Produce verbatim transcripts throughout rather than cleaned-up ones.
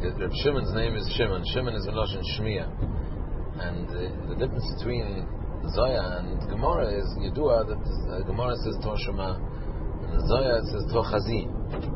Reb Shimon's name is Shimon. Shimon is Meloshin Shmiya. And uh, the difference between Zoya and Gemara is Yedua that uh, Gemara says Tor Shema and the Zoya it says Tor Chazi.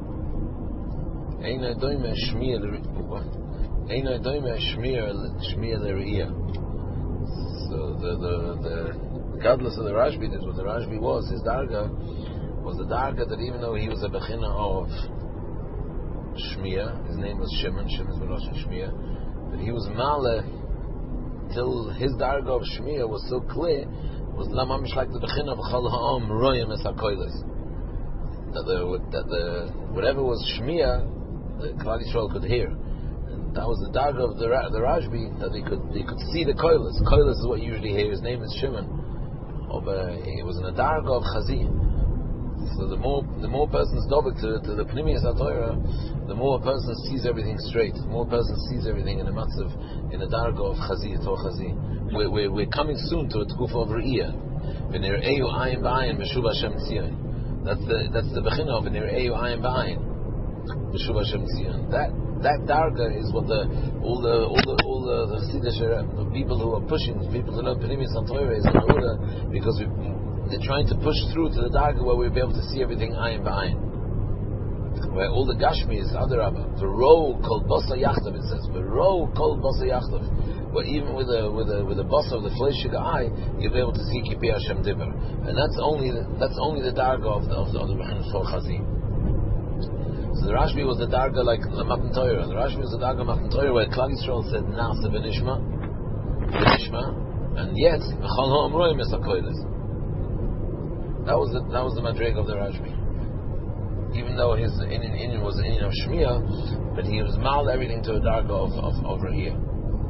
Eino doime Shmiya Eino doime Shmiya L'Re'iyah. So the the the regardless of the Rashbi, that's what the Rashbi was. His darga was the darga that even though he was a bechina of Shmiya, his name was Shimon, Shimon is Meloshin Shmiya, but he was Maleh till his darga of Shmiya was so clear, was Lamamish like the bechina of Chal Ha'am Royim Es HaKoiles. That the that the whatever was Shmiya, the Klal Yisrael could hear. That was the darga of the the Rashbi, that they could they could see the koilas. Koilas is what you usually hear. His name is Shimon. Of a, it was in a darga of Chazi. So the more the more persons dobik to, to the Pnimiyas HaTorah, the more a person sees everything straight. The more a person sees everything in a matzav, in a darga of Chazi, Tor Chazi. We're, we're, we're coming soon to a tkufa of Re'iyah. V'nir'eyu ayin b'ayin b'shuv Hashem tzion. That's the that's the bechina of v'nir'eyu ayin b'ayin b'shuv Hashem tzion. That That darga is what the all the all the all the, the Chassidish, the people who are pushing, the people who learn Pnimiyas HaTorah is in order because we, they're trying to push through to the darga where we'll be able to see everything ayin b'ayin. Where all the Gashmi is Adarabah, the row kol basa yachtav, it says, the row kol basa yachtav. But even with a with a with a basa of the fleshiga eye, you'll be able to see Kipi Hashem Diver, and that's only that's only the darga of the of the, of the Mechanus for Chazi. So the Rashbi was the darga like the Matan Torah. The Rashbi was the darga Matan Torah where Klal Yisrael said Nasa v'nishma, v'nishma, and yet Chal Ha'am Royim Es HaKoiles. That was the that was the madreg of the Rashbi. Even though his Inyan Inyan was an Inyan of Shmiya, but he was mal everything to a darga of of, of Re'iyah.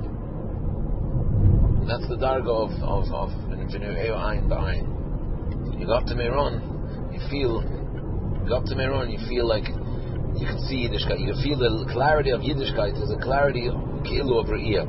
That's the darga of of of V'nir'eyu ayin b'ayin. You go up to Meron, you feel. You go up to Meron, you feel like. You can see Yiddishkeit. You can feel the clarity of Yiddishkeit. There's a clarity of Keilu of Re'iyah.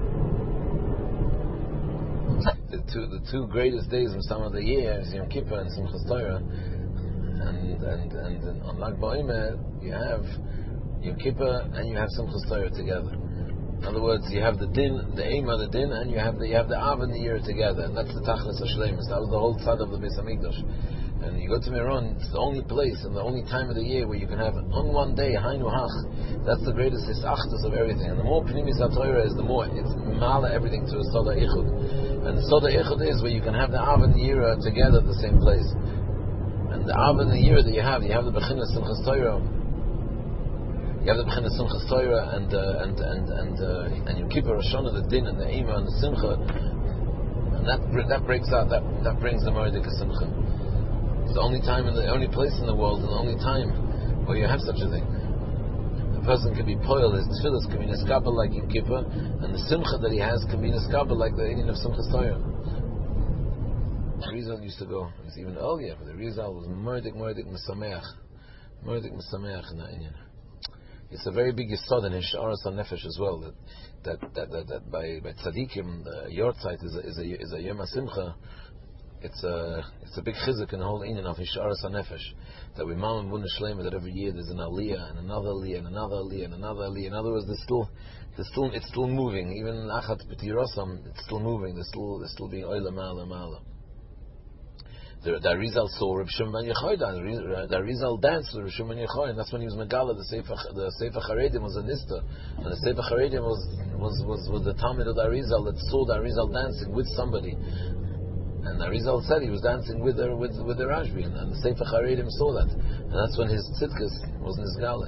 The two, the two greatest days in some of the year is Yom Kippur and Simchas Torah, and and and, and on Lag BaOmer you have Yom Kippur and you have Simchas Torah together. In other words, you have the din, the aim of the din, and you have the you have the Av and the year together, and that's the Tachlis HaShleimus. That was the whole tzad of the Beis Hamikdash. And you go to Meron, it's the only place and the only time of the year where you can have on one day Hainu Hach. That's the greatest hisachtus of everything. And the more Pnimiyas HaTorah is, the more it's mala everything to a Soda Ichud. And the Soda Ichud is where you can have the Av and the Yira together at the same place. And the Av and the Yira that you have, you have the Bechinas Simchas Torah. You have the Bechinas Simchas Torah and uh, and and and uh, and Yom Kippur, Rosh Hashanah, the Din and the Eima and the Simcha. And that that breaks out. That that brings the Mordek Simcha. It's the only time and the only place in the world and the only time where you have such a thing. A person can be poil, his tefillas can be neskabel like Yom Kippur, and the simcha that he has can be neskabel like the Indian of Simchas Torah. The Rizal used to go, it was even earlier, but the Rizal was Murdik, Murdik, Mesameach. Murdik, Mesameach in that Indian. It's a very big yesod in Hish'aras HaNefesh as well, that that, that, that, that by, by tzadikim, the Yortzeit is a, is a, is a Yom HaSimcha. It's a it's a big chizuk in the whole inyan of Hish'aras HaNefesh, that we mam and bun shlema that every year there's an aliyah and another aliyah and another aliyah and another aliyah. In other words, there's still there's still it's still moving. Even in Achat B'tirosam, it's still moving. There's still there's still being oila ma'ala ma'ala. The the Rizal saw Reb Shimon ben Yochai. The Rizal danced with Reb Shimon ben Yochai, and that's when he was Megala. The Sefer the Sefer Charedim was a nista, and the Sefer Charedim was was was was the Talmid of the Rizal that saw the Rizal dancing with somebody. And the Rizal said he was dancing with the with, with the Rashbi, and, and the Sefer Charedim saw that, and that's when his tzidkas was Nizgale.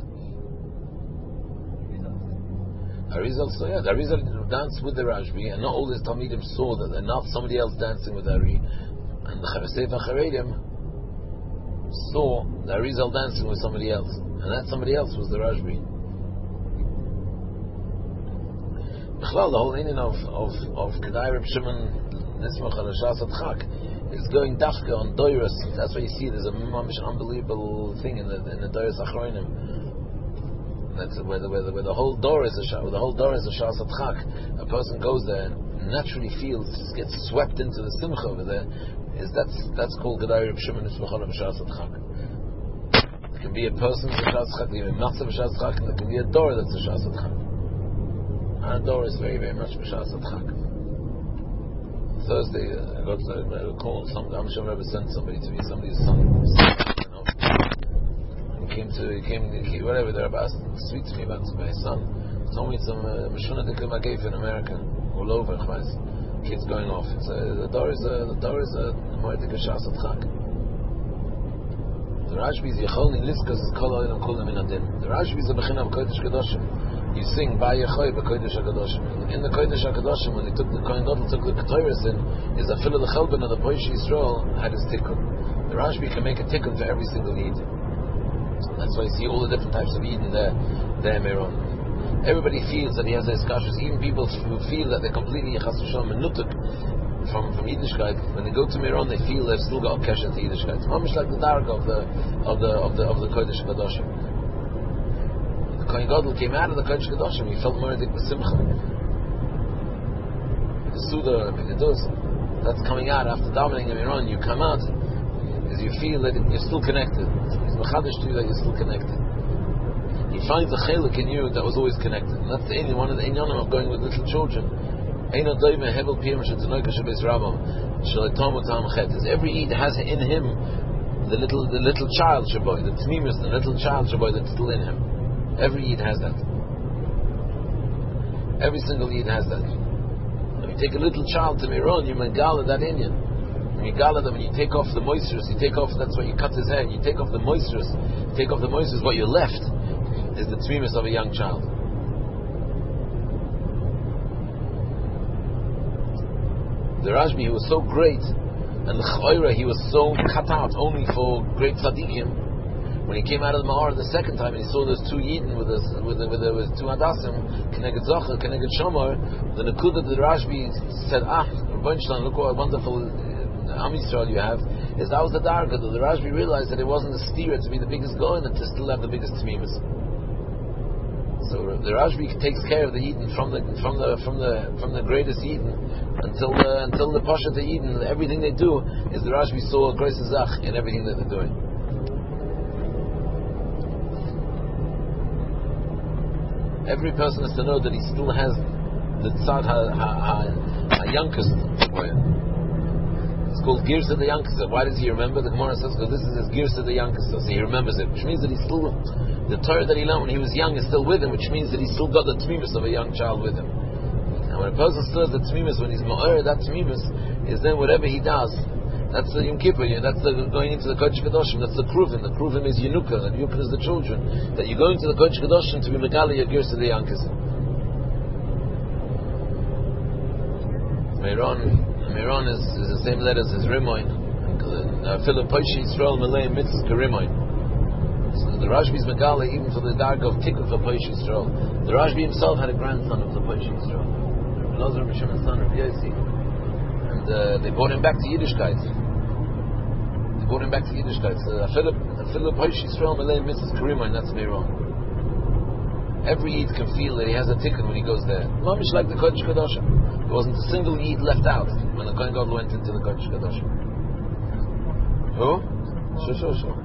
The Rizal saw, yeah, the Rizal danced with the Rashbi, and not all his Talmidim saw that, and not somebody else dancing with the Ari, and the Sefer Charedim saw the Rizal dancing with somebody else, and that somebody else was the Rashbi. The whole meaning of of of Kedai Reb Shimon Nismach al Shas Adchak is going dafka on Doiros. That's why you see there's a mamish unbelievable thing in the in the Doiros Achronim. That's where the, where the where the whole door is a where the whole door is a Shas Adchak. A person goes there and naturally feels, gets swept into the simcha over there. Is that's that's called Kedai Reb Shimon Nismach al Shas Adchak. It can be a person with a Shas Adchak, it can be a matzah of a Shas Adchak, and it can be a door that's a Shas Adchak. our door is very, very much B'Shas Adchak. Thursday, uh, I got uh, a call. Some, I'm sure Rebbe sent somebody to me. Somebody's son, you know. He came to, he came, he came whatever. They're about to speak to me about my son. He told me some Meshuna Dikim I gave in America, all over. Kids going off. It's a, the door is a, the door is a Moedik B'Shas Adchak. The Rashbi is Yecholni Liskas is Kol Oilam Kulam in Adin. The Rashbi is a Bechinam Kodesh Kedoshim. You sing Ba Yechoy B'Kodesh HaKadoshim. In the Kodesh HaKadoshim, when he took the Kohen Gadol took the Ketores in, is a fill of the Chelben of the Poish Yisrael had his tikkun. The Rashbi can make a tikkun for every single Yid. That's why you see all the different types of Yid in there, there Meron. Everybody feels that he has his kashas. Even people who feel that they're completely Chas v'Shalom menutuk from from Yiddishkeit, when they go to Meron, they feel they've still got a kesher to Yiddishkeit. It's almost like the dark of the of the of the of the Kodesh Kadoshim. The Kohen Gadol came out of the Kodesh Kadoshim. He felt Moedik b'Simcha. The Suda, the Gedus, that's coming out after davening in Meron. You come out because you feel that you're still connected. It's mechadish to you that you're still connected. He finds a chelik in you that was always connected. And that's the one of the inyanim of going with little children. Is every Eid has in him the little the little child shaboy, the tmimus, the little child shaboy that's still in him. Every Eid has that. Every single Eid has that. When you take a little child to Miron, you megala that inyan. When you gala them and you take off the moistures, you take off, that's why you cut his hair, you take off the moistures, you take off the moistures, what you're left is the tmimus of a young child. The Rashbi, he was so great, and the Chayra, he was so cut out only for great tzaddikim. When he came out of the Ma'ar the second time and he saw those two Yidden with, this, with, the, with, the, with two Hadassim, Keneged Zocher, Keneged Shomar, the Nakuda the Rashbi said, ah, Rabbanstein, look what a wonderful Am Yisrael you have, is that was the Darga. The Rashbi realized that it wasn't a steer to be the biggest Goen and to still have the biggest Tmimus. So the Rashbi takes care of the Eden from the from the from the from the greatest Eden until the until the Pasha to Eden. Everything they do is the Rashbi saw a great zach in everything that they're doing. Every person has to know that he still has the tzad ha ha ha youngest. It's called Girsa the youngest. Why does he remember? The Gemara says because this is his Girsa the youngest, so he remembers it, which means that he's still. The Torah that he learned when he was young is still with him, which means that he's still got the tmimus of a young child with him. And when a person still has the tmimus, when he's ma'or, that tmimus is then whatever he does. That's the Yom Kippur. That's the going into the Kodesh Kadoshim. That's the Kruvim. The Kruvim is Yenuka, and Yenuka is the children. That you go into the Kodesh Kadoshim to be Megali Yagir to the Yankas. Meron, Meron is, is the same letters as Rimoin. Philip Poishi Yisrael Malay Mitzvah Karimoin. So the Rashbi is Megala even for the dark of Tikkun for Poish Yisrael. The Rashbi himself had a grandson of the Poish Yisrael, Elazar Mishimon's son of Yossi, and uh, they brought him back to Yiddishkeit. They brought him back to Yiddishkeit. So Philip, Philip Poish Yisrael Malay Missus Karima, and that's Meron. Every Eid can feel that he has a tikkun when he goes there. Mamish like the Kodesh Kadoshim. There wasn't a single Eid left out when the Kohen Gadol went into the Kodesh Kadoshim. Who? Sure, sure, sure.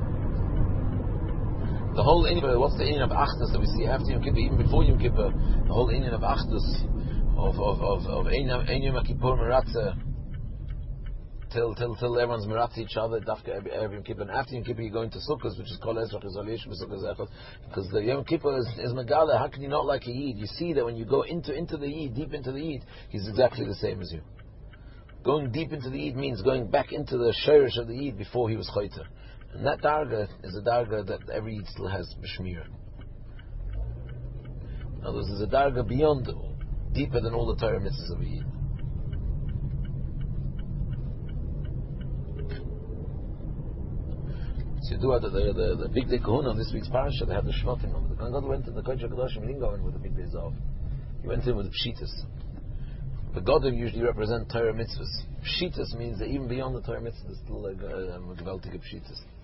The whole inyan, what's the inyan of Achdus that we see after Yom Kippur, even before Yom Kippur, the whole inyan of Achdus, of of of of Ein Yom Kippur Meratza, till till till everyone's Meratza each other, Dafka every Yom Kippur, and after Yom Kippur you go into Sukkot, which is called Ezra Chizalish B'Sukkot, because the Yom Kippur is, is Megala. How can you not like a Yid? You see that when you go into into the Yid, deep into the Yid, he's exactly the same as you. Going deep into the Yid means going back into the Shirish of the Yid before he was Chayter. And that darga is a darga that every Yid still has b'shmir. Now this is a darga beyond, deeper than all the Torah mitzvahs of a Yid. So you do have the, the, the, the big day kahuna on this week's parasha, they have the shvatim on. The Kohen Gadol went in the Kodesh HaKadoshim, he didn't go in with the big day zav. He went in with the pshitas. The Godim usually represent Torah mitzvahs. Pshitas means that even beyond the Torah mitzvahs, there's still like a, a, a gewaltige pshitas.